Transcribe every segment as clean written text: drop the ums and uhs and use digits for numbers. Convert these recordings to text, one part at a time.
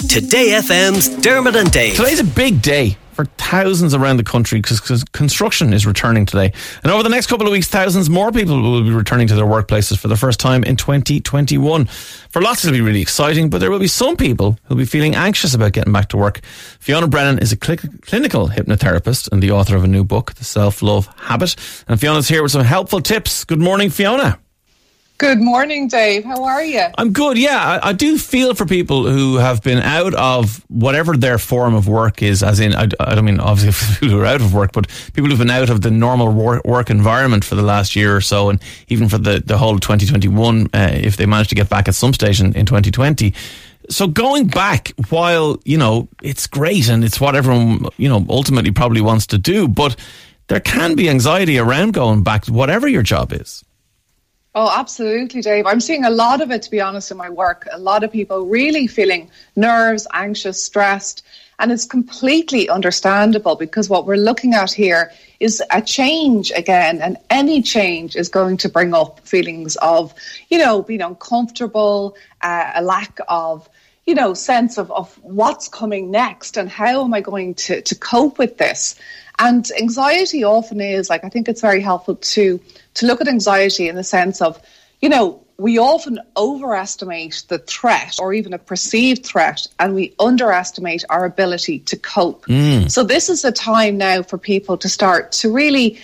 Today FM's Dermot and Dave. Today's a big day for thousands around the country because construction is returning today. And over the next couple of weeks, thousands more people will be returning to their workplaces for the first time in 2021. For lots, it'll be really exciting, but there will be some people who'll be feeling anxious about getting back to work. Fiona Brennan is a clinical hypnotherapist and the author of a new book, The Self-Love Habit. And Fiona's here with some helpful tips. Good morning, Fiona. Good morning, Dave. How are you? I'm good, yeah. I do feel for people who have been out of whatever their form of work is, as in, I don't mean obviously people who are out of work, but people who've been out of the normal work environment for the last year or so, and even for the whole of 2021, if they manage to get back at some stage in 2020. So going back, while, it's great and it's what everyone, ultimately probably wants to do, but there can be anxiety around going back, whatever your job is. Oh, absolutely, Dave. I'm seeing a lot of it, to be honest, in my work. A lot of people really feeling nerves, anxious, stressed. And it's completely understandable because what we're looking at here is a change again. And any change is going to bring up feelings of, being uncomfortable, a lack of, sense of what's coming next and how am I going to cope with this. And anxiety often is, I think it's very helpful to look at anxiety in the sense of, we often overestimate the threat or even a perceived threat, and we underestimate our ability to cope. So this is a time now for people to start to really,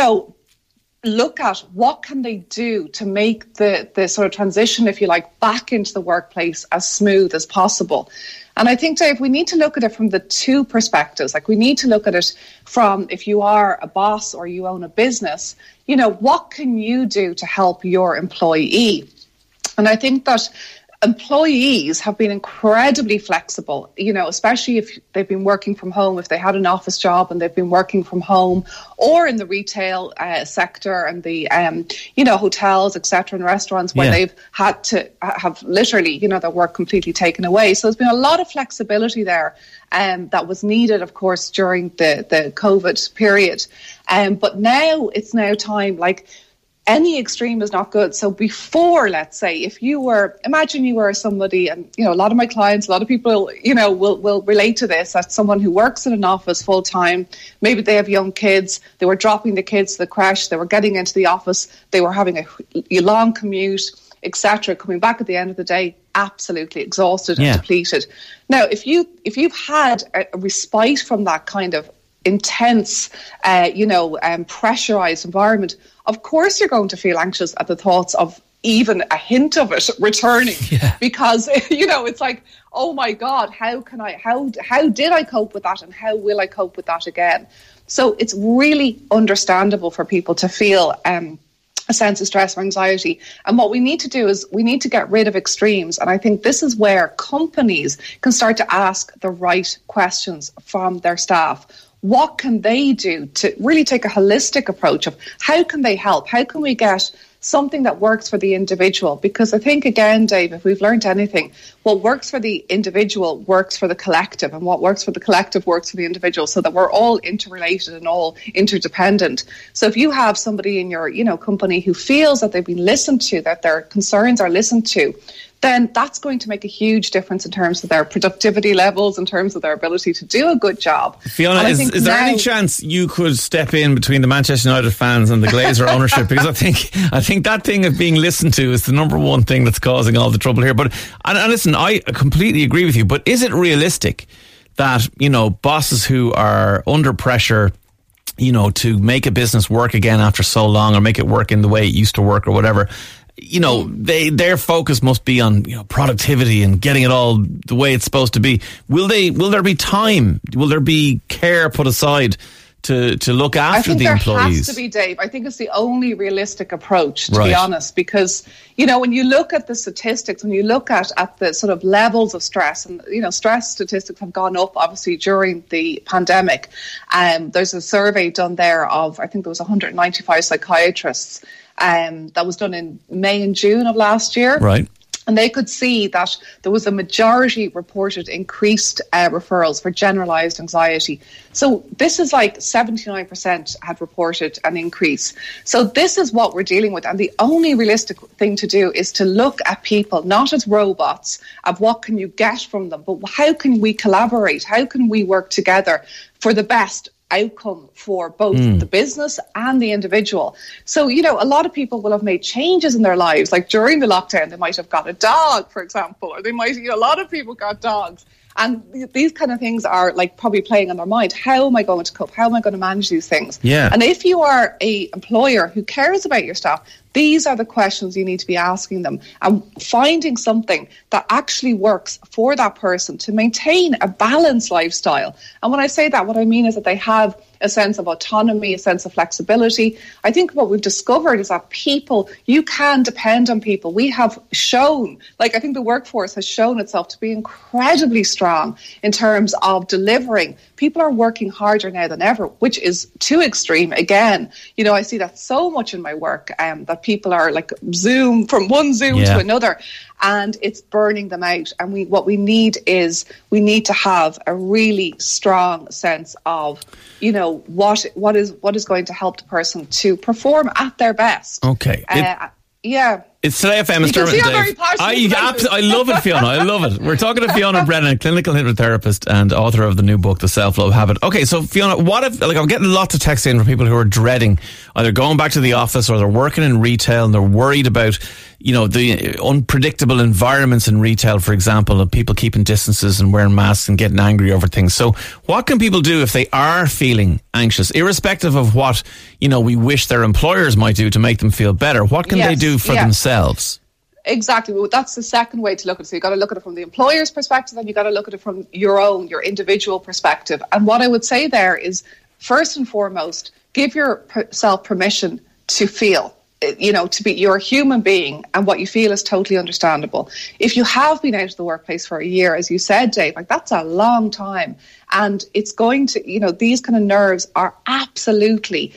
look at what can they do to make the sort of transition, if you like, back into the workplace as smooth as possible. And I think, Dave, we need to look at it from the two perspectives. We need to look at it from, if you are a boss or you own a business, what can you do to help your employee? And I think that employees have been incredibly flexible, especially if they've been working from home, if they had an office job and they've been working from home, or in the retail sector and the, hotels, etc., and restaurants where they've had to have literally, their work completely taken away. So there's been a lot of flexibility there that was needed, of course, during the COVID period. But now it's time, any extreme is not good. So before, let's say, imagine you were somebody, and, a lot of my clients, a lot of people, will relate to this, as someone who works in an office full time. Maybe they have young kids. They were dropping the kids to the creche. They were getting into the office. They were having a long commute, etc. Coming back at the end of the day, absolutely exhausted and depleted. Now, if you've had a respite from that kind of intense, pressurized environment, of course you're going to feel anxious at the thoughts of even a hint of it returning, because it's oh my God, how did I cope with that, and how will I cope with that again? So it's really understandable for people to feel a sense of stress or anxiety. And what we need to do is we need to get rid of extremes. And I think this is where companies can start to ask the right questions from their staff. What can they do to really take a holistic approach of how can they help? How can we get something that works for the individual? Because I think, again, Dave, if we've learned anything, what works for the individual works for the collective, and what works for the collective works for the individual, so that we're all interrelated and all interdependent. So if you have somebody in your, company who feels that they've been listened to, that their concerns are listened to, then that's going to make a huge difference in terms of their productivity levels, in terms of their ability to do a good job. Fiona, is there any chance you could step in between the Manchester United fans and the Glazer ownership? Because I think that thing of being listened to is the number one thing that's causing all the trouble here. But and listen, I completely agree with you. But is it realistic that, bosses who are under pressure, to make a business work again after so long, or make it work in the way it used to work or whatever, their focus must be on productivity and getting it all the way it's supposed to be. Will there be time? Will there be care put aside to look after the employees? I think there has to be, Dave. I think it's the only realistic approach, to be honest, because when you look at the statistics, when you look at the sort of levels of stress, and stress statistics have gone up obviously during the pandemic. There's a survey done there of, I think there was 195 psychiatrists. That was done in May and June of last year. Right. And they could see that there was a majority reported increased referrals for generalised anxiety. So this is like 79% had reported an increase. So this is what we're dealing with. And the only realistic thing to do is to look at people, not as robots, of what can you get from them, but how can we collaborate? How can we work together for the best outcome for both the business and the individual? So, you know, a lot of people will have made changes in their lives. Like during the lockdown, they might have got a dog, for example, or they might, you know, a lot of people got dogs. And these kind of things are like probably playing on their mind. How am I going to cope? How am I going to manage these things? Yeah. And if you are a employer who cares about your staff, these are the questions you need to be asking them and finding something that actually works for that person to maintain a balanced lifestyle. And when I say that, what I mean is that they have a sense of autonomy, a sense of flexibility. I think what we've discovered is that people, you can depend on people. We have shown, like I think the workforce has shown itself to be incredibly strong in terms of delivering. People are working harder now than ever, which is too extreme. Again, you know, I see that so much in my work, that people are like Zoom to another, and it's burning them out. And what we need to have a really strong sense of, you know, what is going to help the person to perform at their best. Okay. Yeah. It's Today FM. It's Dermot and Dave. I love it, Fiona. I love it. We're talking to Fiona Brennan, clinical hypnotherapist and author of the new book, The Self-Love Habit. Okay, so Fiona, what if, like, I'm getting lots of texts in from people who are dreading either going back to the office or they're working in retail and they're worried about, you know, the unpredictable environments in retail, for example, of people keeping distances and wearing masks and getting angry over things. So what can people do if they are feeling anxious, irrespective of what, you know, we wish their employers might do to make them feel better? What can they do for themselves? Exactly. Well, that's the second way to look at it. So you've got to look at it from the employer's perspective, and you've got to look at it from your individual perspective. And what I would say there is, first and foremost, give yourself permission to feel. You know, to be, you're a human being, and what you feel is totally understandable. If you have been out of the workplace for a year, as you said, Dave, like that's a long time. And it's going to, you know, these kind of nerves are absolutely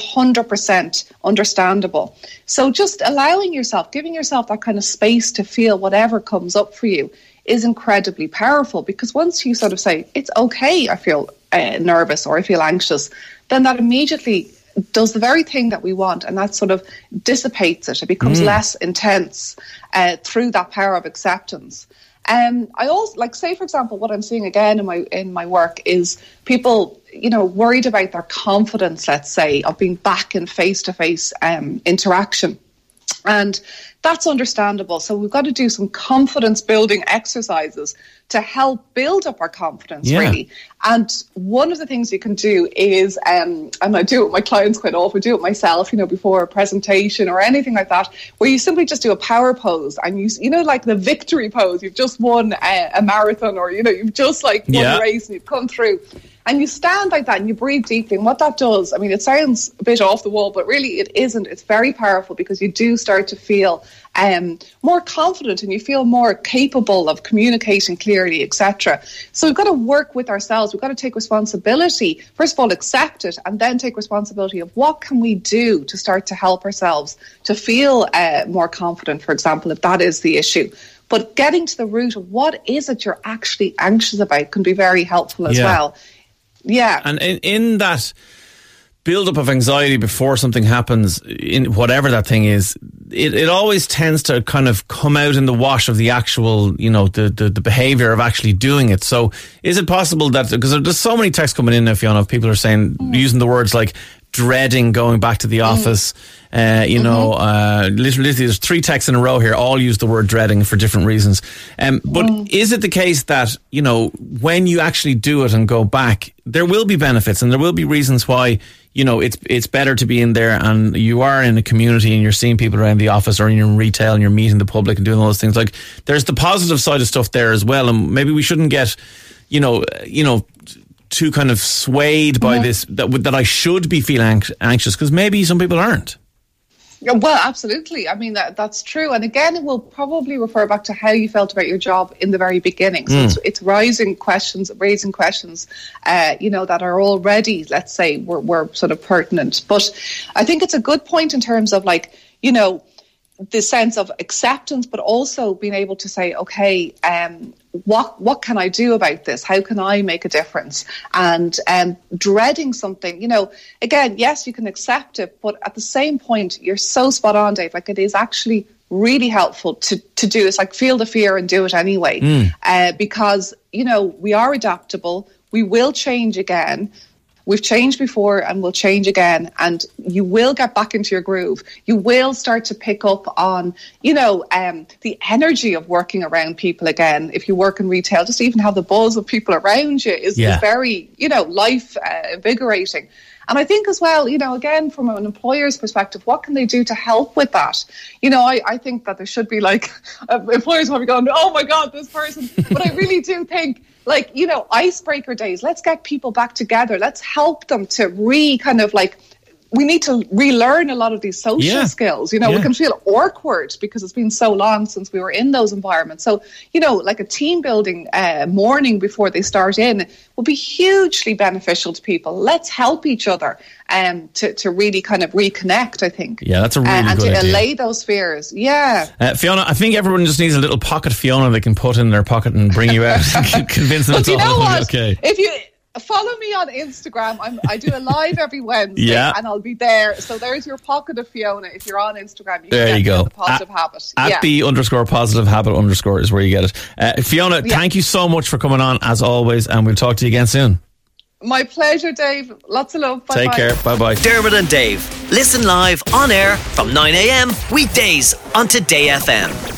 100% understandable. So just allowing yourself, giving yourself that kind of space to feel whatever comes up for you is incredibly powerful, because once you sort of say, it's okay, I feel nervous or I feel anxious, then that immediately does the very thing that we want, and that sort of dissipates it. It becomes less intense through that power of acceptance. I also, like, say, for example, what I'm seeing again in my work is people, you know, worried about their confidence, let's say, of being back in face-to-face interaction. And that's understandable. So we've got to do some confidence building exercises to help build up our confidence, really. And one of the things you can do is, and I do it with my clients quite often, do it myself, you know, before a presentation or anything like that, where you simply just do a power pose, and you know, like the victory pose, you've just won a marathon, or, you know, you've just like won a race and you've come through. And you stand like that and you breathe deeply. And what that does, I mean, it sounds a bit off the wall, but really it isn't. It's very powerful, because you do start to feel more confident, and you feel more capable of communicating clearly, etc. So we've got to work with ourselves. We've got to take responsibility. First of all, accept it, and then take responsibility of what can we do to start to help ourselves to feel more confident, for example, if that is the issue. But getting to the root of what is it you're actually anxious about can be very helpful as well. Yeah. And in that build-up of anxiety before something happens, in whatever that thing is, it always tends to kind of come out in the wash of the actual, you know, the behaviour of actually doing it. So is it possible that, because there's so many texts coming in now, Fiona, people are saying, using the words like dreading going back to the office, literally there's 3 texts in a row here, all use the word dreading for different reasons. But is it the case that, you know, when you actually do it and go back, there will be benefits and there will be reasons why, you know, it's better to be in there, and you are in a community and you're seeing people around the office, or you're in retail and you're meeting the public and doing all those things. Like, there's the positive side of stuff there as well, and maybe we shouldn't get, you know, too kind of swayed by this, that I should be feeling anxious, because maybe some people aren't. Well, absolutely. I mean, that's true. And again, it will probably refer back to how you felt about your job in the very beginning. So it's raising questions, you know, that are already, let's say, were sort of pertinent. But I think it's a good point in terms of, like, you know, the sense of acceptance, but also being able to say, okay, what can I do about this? How can I make a difference? And dreading something, again, yes, you can accept it, but at the same point, you're so spot on, Dave. Like, it is actually really helpful to do. It's like, feel the fear and do it anyway. Because, we are adaptable. We will change again. We've changed before and we'll change again, and you will get back into your groove. You will start to pick up on, the energy of working around people again. If you work in retail, just even have the buzz of people around you is very, life invigorating. And I think as well, again, from an employer's perspective, what can they do to help with that? I think that there should be employers will be going, oh my God, this person. But I really do think, icebreaker days. Let's get people back together. Let's help them to we need to relearn a lot of these social skills. We can feel awkward because it's been so long since we were in those environments. So, like a team building morning before they start in would be hugely beneficial to people. Let's help each other to really kind of reconnect, I think. Yeah, that's a really good idea. And to allay those fears. Yeah. Fiona, I think everyone just needs a little pocket Fiona they can put in their pocket and bring you out and convince them it's all going to be okay. If you follow me on Instagram, I do a live every Wednesday, and I'll be there. So there's your pocket of Fiona. If you're on Instagram, you can get the positive habit. At the _positive habit_ is where you get it. Fiona, thank you so much for coming on as always, and we'll talk to you again soon. My pleasure, Dave. Lots of love. Bye-bye. Take care. Bye-bye. Dermot and Dave. Listen live on air from 9 a.m. weekdays on Today FM.